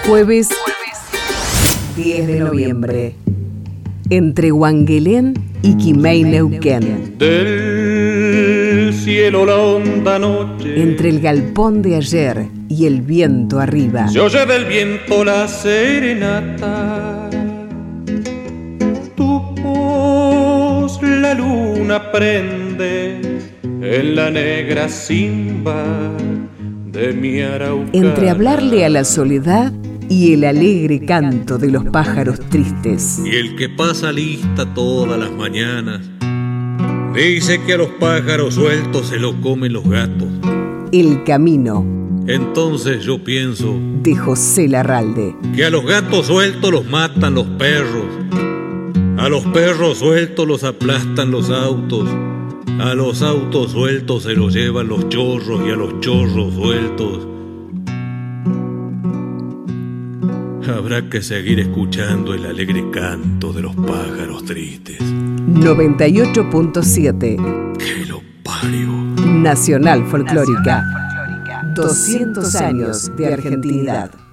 Jueves 10 de noviembre. Entre Huanguelén y Quimei, Neuquén. Del cielo la honda noche. Entre el galpón de ayer y el viento arriba. Se oye del viento la serenata. Tu voz la luna prende en la negra simba de mi araucana. Entre hablarle a la soledad y el alegre canto de los pájaros tristes. Y el que pasa lista todas las mañanas dice que a los pájaros sueltos se lo comen los gatos. El camino. Entonces yo pienso de José Larralde. Que a los gatos sueltos los matan los perros, a los perros sueltos los aplastan los autos, a los autos sueltos se los llevan los chorros y a los chorros sueltos habrá que seguir escuchando el alegre canto de los pájaros tristes. 98.7 ¡Que lo parió! Nacional Folclórica. 200 años de argentinidad.